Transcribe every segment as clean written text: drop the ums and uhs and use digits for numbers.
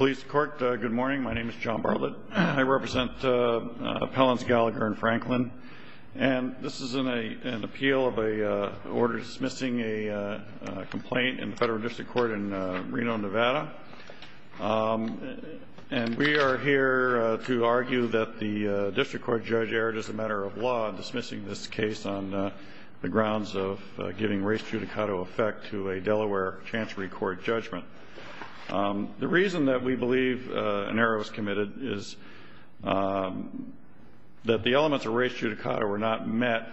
Police Court, good morning. My name is John Bartlett. I represent appellants Gallagher and Franklin. And this is an appeal of a order dismissing a complaint in the Federal District Court in Reno, Nevada. And we are here to argue that the District Court judge erred as a matter of law in dismissing this case on the grounds of giving res judicata effect to a Delaware Chancery Court judgment. The reason that we believe an error was committed is that the elements of res judicata were not met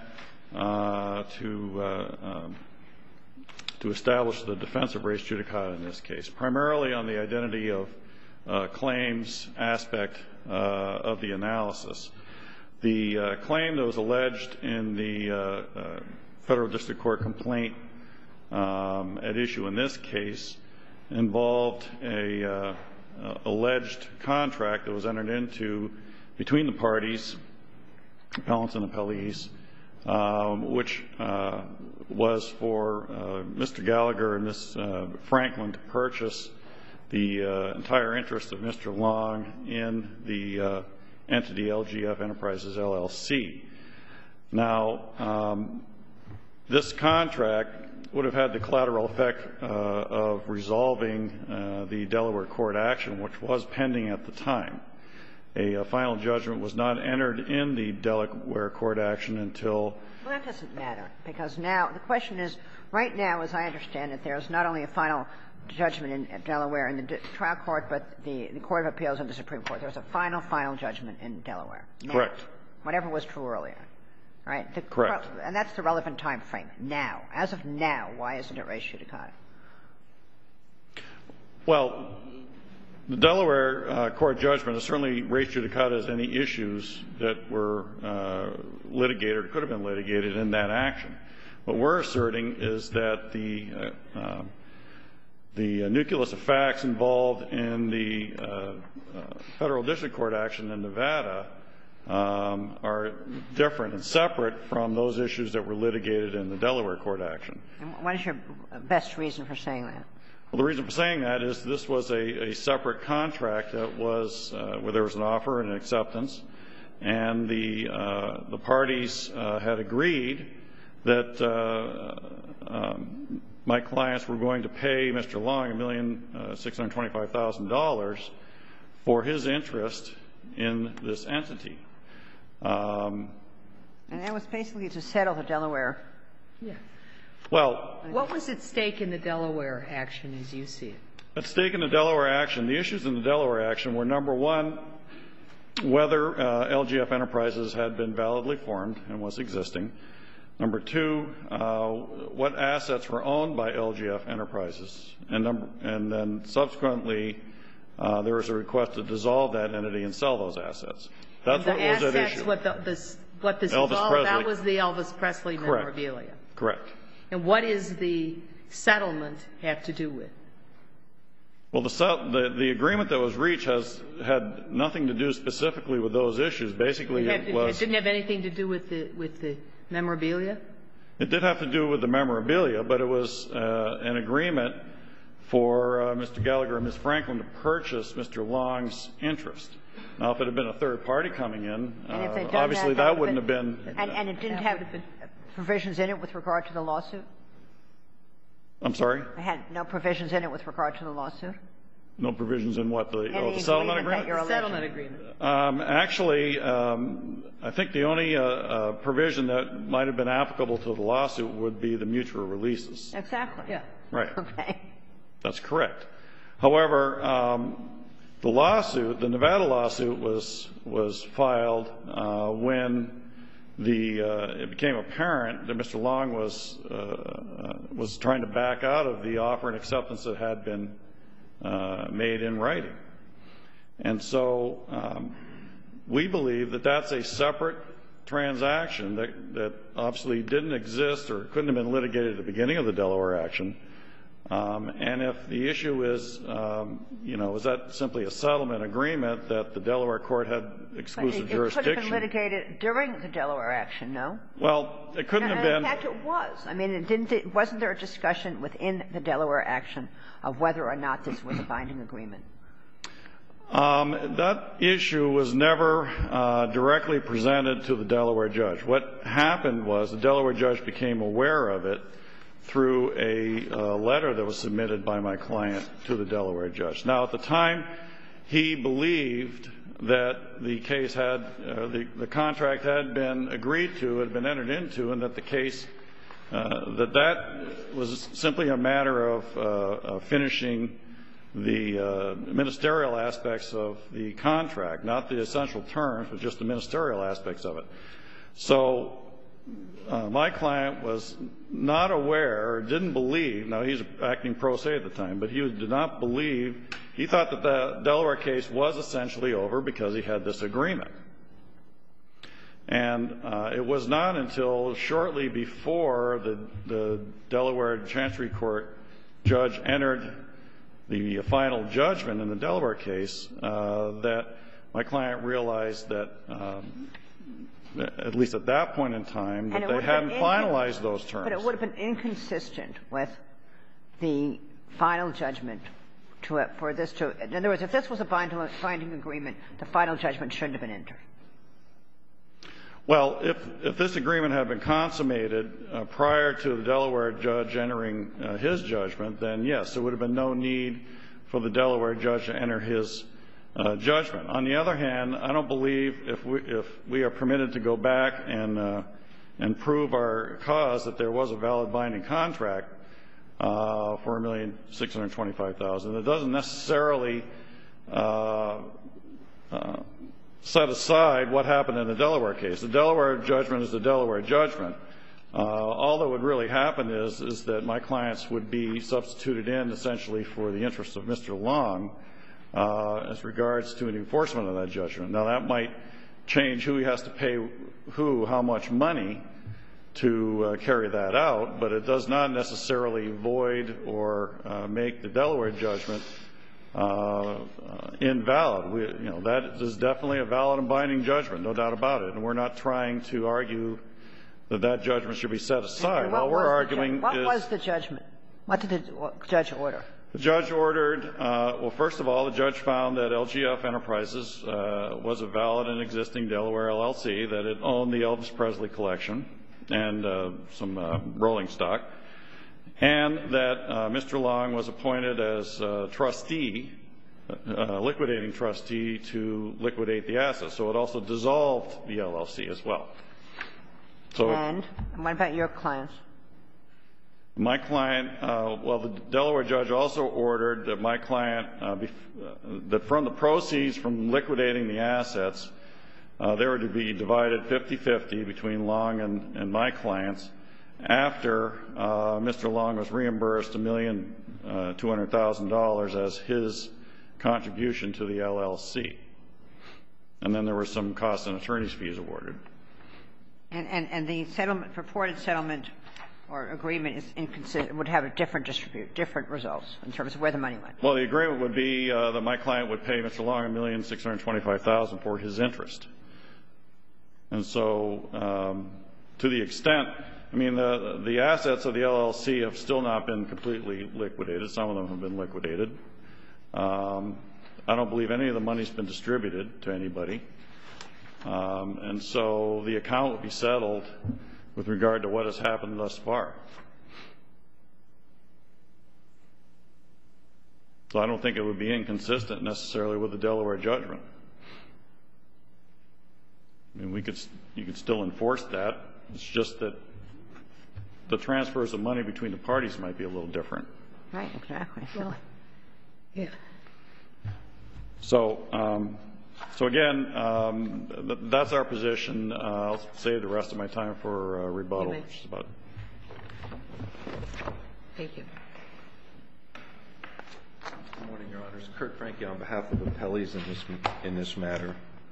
to establish the defense of res judicata in this case, primarily on the identity of claims aspect of the analysis. The claim that was alleged in the Federal District Court complaint at issue in this case involved a alleged contract that was entered into between the parties, appellants and appellees, which was for Mr. Gallagher and Ms. Franklin to purchase the entire interest of Mr. Long in the entity LGF Enterprises LLC. Now, this contract would have had the collateral effect of resolving the Delaware court action, which was pending at the time. A final judgment was not entered in the Delaware court action until... Well, that doesn't matter, because now the question is, right now, as I understand it, there is not only a final judgment in Delaware in the trial court, but the Court of Appeals and the Supreme Court. There was a final judgment in Delaware. Now, correct. Whatever was true earlier. Right? Correct. And that's the relevant time frame. Now. As of now, why isn't it res judicata? Well, the Delaware court judgment is certainly res judicata as any issues that were litigated or could have been litigated in that action. What we're asserting is that the nucleus of facts involved in the Federal District Court action in Nevada are different and separate from those issues that were litigated in the Delaware court action. And what is your best reason for saying that? Well, the reason for saying that is this was a separate contract that was where there was an offer and an acceptance, and the parties had agreed that my clients were going to pay Mr. Long $1,625,000 for his interest in this entity. And that was basically to settle the Delaware. Yeah. Well, what was at stake in the Delaware action as you see it? At stake in the Delaware action, the issues in the Delaware action were, number one, whether LGF Enterprises had been validly formed and was existing. Number two, what assets were owned by LGF Enterprises. And then subsequently, there was a request to dissolve that entity and sell those assets. That's what was at issue. What this is all about, that was the Elvis Presley memorabilia. Correct. And what is the settlement have to do with? Well, the agreement that was reached had nothing to do specifically with those issues. Basically, it didn't have anything to do with the memorabilia? It did have to do with the memorabilia, but it was an agreement for Mr. Gallagher and Ms. Franklin to purchase Mr. Long's interest. Now, if it had been a third party coming in, obviously that wouldn't have been. And it didn't have provisions in it with regard to the lawsuit? I'm sorry? It had no provisions in it with regard to the lawsuit? No provisions in what? The settlement agreement? The settlement agreement. Actually, I think the only provision that might have been applicable to the lawsuit would be the mutual releases. Exactly. Yeah. Right. Okay. That's correct. However, the lawsuit, the Nevada lawsuit, was filed when it became apparent that Mr. Long was trying to back out of the offer and acceptance that had been made in writing. And so we believe that that's a separate transaction that obviously didn't exist or couldn't have been litigated at the beginning of the Delaware action. And if the issue is, is that simply a settlement agreement that the Delaware court had exclusive jurisdiction? It could have been litigated during the Delaware action, no? Well, it couldn't have been. In fact, it was. I mean, wasn't there a discussion within the Delaware action of whether or not this was a binding agreement? That issue was never directly presented to the Delaware judge. What happened was the Delaware judge became aware of it through a letter that was submitted by my client to the Delaware judge. Now, at the time, he believed that the case had the contract had been agreed to, had been entered into, and that the case that was simply a matter of finishing the ministerial aspects of the contract, not the essential terms, but just the ministerial aspects of it. So my client was not aware, or didn't believe, now he's acting pro se at the time, but he did not believe, he thought that the Delaware case was essentially over because he had this agreement. And it was not until shortly before the Delaware Chancery Court judge entered the final judgment in the Delaware case that my client realized that, at least at that point in time, that they hadn't finalized those terms. But it would have been inconsistent with the final judgment for this to – in other words, if this was a binding agreement, the final judgment shouldn't have been entered. Well, if this agreement had been consummated prior to the Delaware judge entering his judgment, then yes, there would have been no need for the Delaware judge to enter his judgment. On the other hand, I don't believe if we are permitted to go back and prove our cause that there was a valid binding contract for $1,625,000, it doesn't necessarily set aside what happened in the Delaware case. The Delaware judgment is the Delaware judgment. All that would really happen is that my clients would be substituted in essentially for the interests of Mr. Long as regards to an enforcement of that judgment. Now, that might change who he has to pay how much money to carry that out, but it does not necessarily void or make the Delaware judgment invalid. That is definitely a valid and binding judgment, no doubt about it. And we're not trying to argue that judgment should be set aside. All we're arguing is — What was the judgment? What did the judge order? The judge ordered well, first of all, the judge found that LGF Enterprises was a valid and existing Delaware LLC, that it owned the Elvis Presley collection and some rolling stock, and that Mr. Long was appointed as trustee, liquidating trustee, to liquidate the assets. So it also dissolved the LLC as well. So and what about your clients? My client, well, the Delaware judge also ordered that my client, that from the proceeds from liquidating the assets, they were to be divided 50-50 between Long and my clients after Mr. Long was reimbursed $1,200,000 as his contribution to the LLC. And then there were some costs and attorney's fees awarded. And the settlement, purported settlement or agreement is inconsistent, would have a different results in terms of where the money went. Well, the agreement would be that my client would pay Mr. Long $1,625,000 for his interest. And so to the extent, I mean, the assets of the LLC have still not been completely liquidated. Some of them have been liquidated. I don't believe any of the money's been distributed to anybody. And so the account would be settled with regard to what has happened thus far. So I don't think it would be inconsistent necessarily with the Delaware judgment. I mean, you could still enforce that. It's just that the transfers of money between the parties might be a little different. Right, exactly. Well, yeah. So again, that's our position. I'll save the rest of my time for rebuttal. Just about. Thank you. Good morning, Your Honors. Kurt Franke on behalf of the appellees in this matter.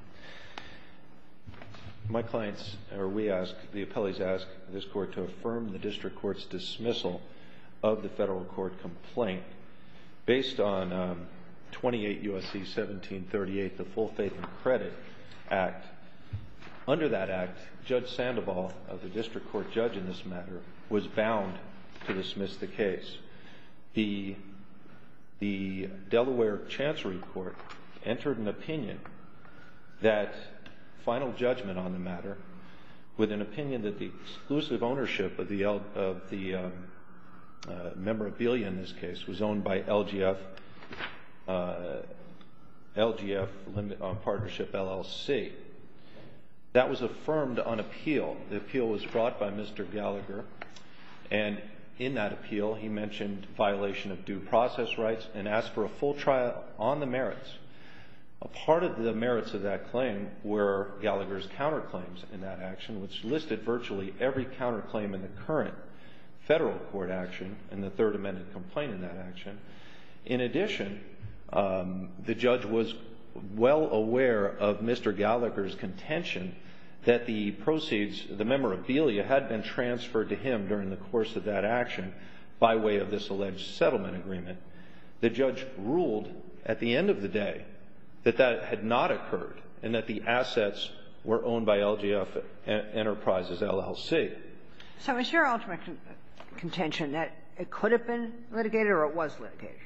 My clients, or we ask, the appellees ask this court to affirm the district court's dismissal of the federal court complaint based on 28 U.S.C. 1738, the Full Faith and Credit Act. Under that act, Judge Sandoval, the district court judge in this matter, was bound to dismiss the case. The Delaware Chancery Court entered an opinion that final judgment on the matter, with an opinion that the exclusive ownership of the memorabilia in this case was owned by LGF Partnership LLC. That was affirmed on appeal. The appeal was brought by Mr. Gallagher, and in that appeal he mentioned violation of due process rights and asked for a full trial on the merits. A part of the merits of that claim were Gallagher's counterclaims in that action, which listed virtually every counterclaim in the current federal court action and the third amended complaint in that action. In addition, the judge was well aware of Mr. Gallagher's contention that the proceeds, the memorabilia, had been transferred to him during the course of that action by way of this alleged settlement agreement. The judge ruled at the end of the day that that had not occurred and that the assets were owned by LGF Enterprises LLC. So is your ultimate contention that it could have been litigated or it was litigated?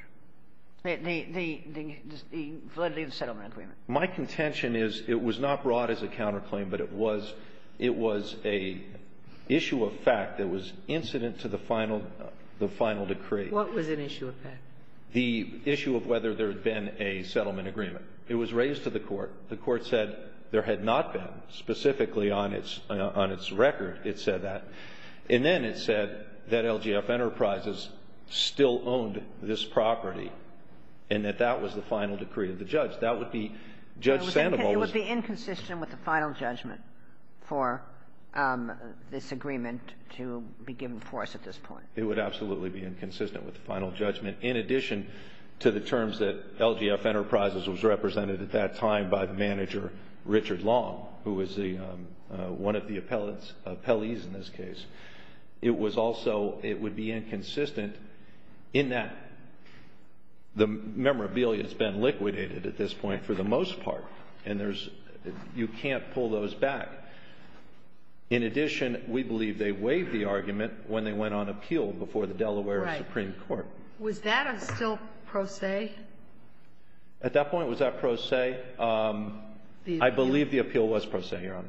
The validity of the settlement agreement. My contention is it was not brought as a counterclaim, but it was a issue of fact that was incident to the final decree. What was an issue of fact? The issue of whether there had been a settlement agreement. It was raised to the court. The court said there had not been, specifically on its record. It said that, and then it said that LGF Enterprises still owned this property, and that was the final decree of the judge. That would be Judge Sandoval. It would be inconsistent with the final judgment for this agreement to be given force at this point. It would absolutely be inconsistent with the final judgment, in addition to the terms that LGF Enterprises was represented at that time by the manager, Richard Long, who was one of the appellees in this case. It would be inconsistent in that the memorabilia has been liquidated at this point for the most part, and you can't pull those back. In addition, we believe they waived the argument when they went on appeal before the Delaware Supreme Court. Was that still pro se? At that point, was that pro se? I believe the appeal was pro se, Your Honor.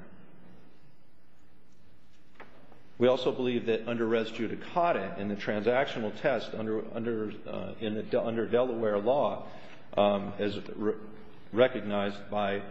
We also believe that under res judicata, in the transactional test under Delaware law, as recognized by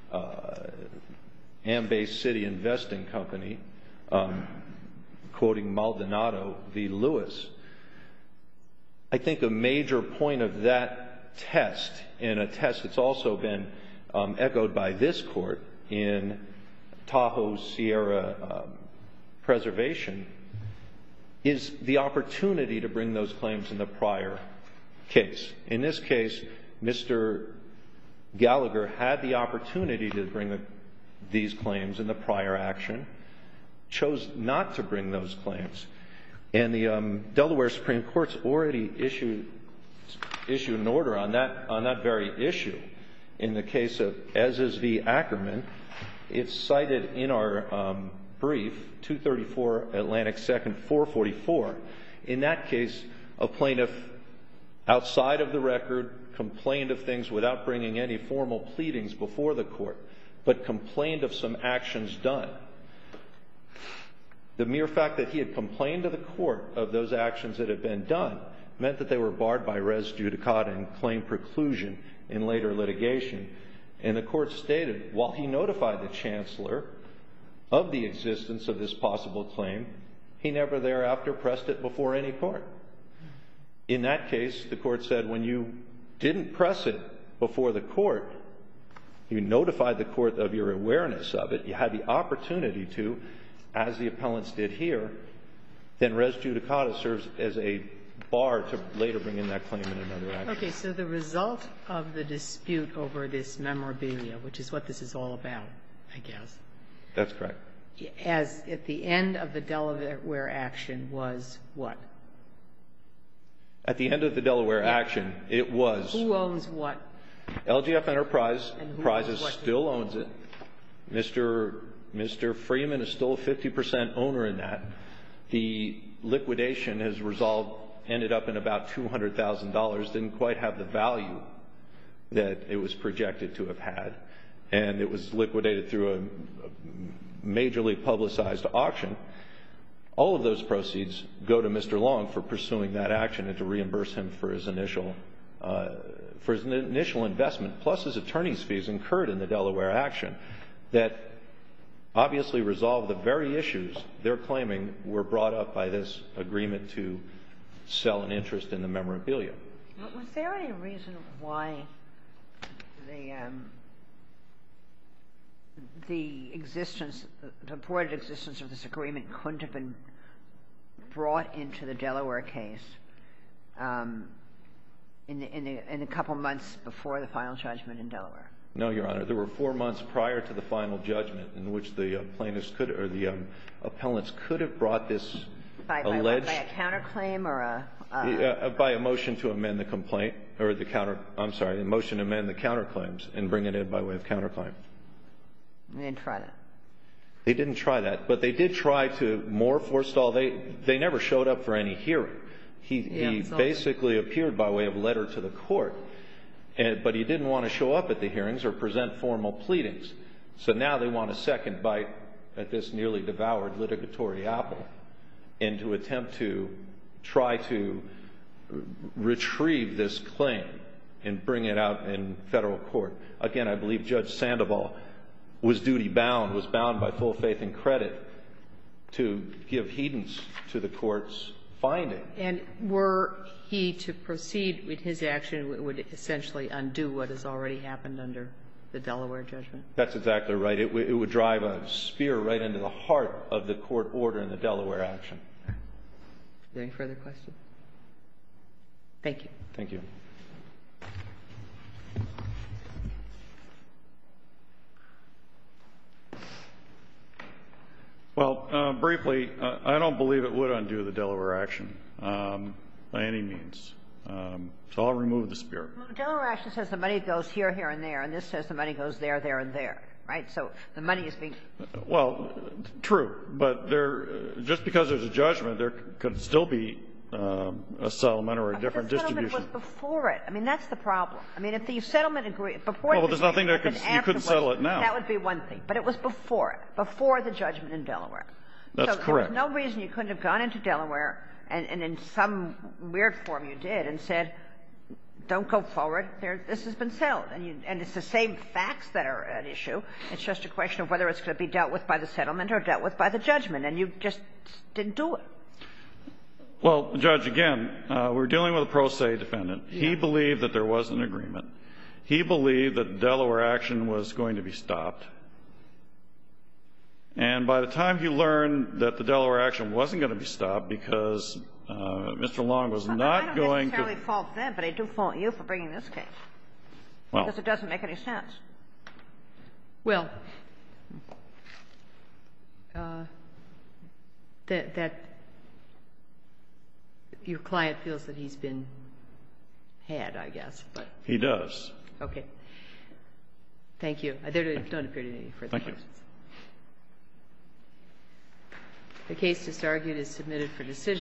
Ambase City Investing Company, quoting Maldonado v. Lewis, I think a major point of that test, and a test that's also been echoed by this court in Tahoe Sierra Preservation, is the opportunity to bring those claims in the prior case. In this case, Mr. Gallagher had the opportunity to bring these claims in the prior action, chose not to bring those claims. And the Delaware Supreme Court's already issued an order on that very issue. In the case of Ezes v. Ackerman, it's cited in our brief, 234 Atlantic 2nd 444. In that case, a plaintiff outside of the record complained of things without bringing any formal pleadings before the court, but complained of some actions done. The mere fact that he had complained to the court of those actions that had been done meant that they were barred by res judicata and claim preclusion in later litigation. And the court stated, while he notified the chancellor of the existence of this possible claim, he never thereafter pressed it before any court. In that case, the court said, when you didn't press it before the court, you notified the court of your awareness of it, you had the opportunity to, as the appellants did here, then res judicata serves as a bar to later bring in that claim in another action. Okay, so the result of the dispute over this memorabilia, which is what this is all about, I guess. That's correct. As at the end of the Delaware action was what? At the end of the Delaware action, it was. Who owns what? LGF Enterprises still owns it. Mr. Freeman is still a 50% owner in that. The liquidation has ended up in about $200,000. Didn't quite have the value that it was projected to have had, and it was liquidated through a majorly publicized auction. All of those proceeds go to Mr. Long for pursuing that action and to reimburse him for his initial investment, plus his attorney's fees incurred in the Delaware action that obviously resolve the very issues they're claiming were brought up by this agreement to sell an interest in the memorabilia. Was there any reason why the purported existence of this agreement couldn't have been brought into the Delaware case in the couple months before the final judgment in Delaware? No, Your Honor. There were 4 months prior to the final judgment in which the plaintiffs could, or the appellants could have brought this alleged by a counterclaim or by a motion to amend the complaint, or a motion to amend the counterclaims and bring it in by way of counterclaim. They didn't try that. They didn't try that, but they did try to more forestall. They never showed up for any hearing. He basically appeared by way of letter to the court, but he didn't want to show up at the hearings or present formal pleadings. So now they want a second bite at this nearly devoured litigatory apple and to attempt to try to retrieve this claim and bring it out in federal court. Again, I believe Judge Sandoval was bound by full faith and credit to give heedance to the court's finding. And were he to proceed with his action, it would essentially undo what has already happened under the Delaware judgment? That's exactly right. It would drive a spear right into the heart of the court order in the Delaware action. Are there any further questions? Thank you. Thank you. Well, briefly, I don't believe it would undo the Delaware action by any means. So I'll remove the spear. Well, the Delaware action says the money goes here, here, and there, and this says the money goes there, there, and there, right? So the money is being... Well, true. But just because there's a judgment, there could still be a settlement or a different distribution. The settlement was before it. I mean, that's the problem. I mean, if the settlement agreed before... Well, there's nothing that you couldn't settle it now. That would be one thing. But it was before it, before the judgment in Delaware. That's correct. So there was no reason you couldn't have gone into Delaware and in some weird form you did and said, don't go forward. This has been settled. And it's the same facts that are at issue. It's just a question of whether it's going to be dealt with by the settlement or dealt with by the judgment. And you just didn't do it. Well, Judge, again, we're dealing with a pro se defendant. Yeah. He believed that there was an agreement. He believed that the Delaware action was going to be stopped. And by the time he learned that the Delaware action wasn't going to be stopped because Mr. Long was not going to... I don't necessarily fault them, but I do fault you for bringing this case. Well, because it doesn't make any sense. Well, that your client feels that he's been had, I guess. But he does. Okay. Thank you. There don't appear to be any further questions. The case just argued is submitted for decision.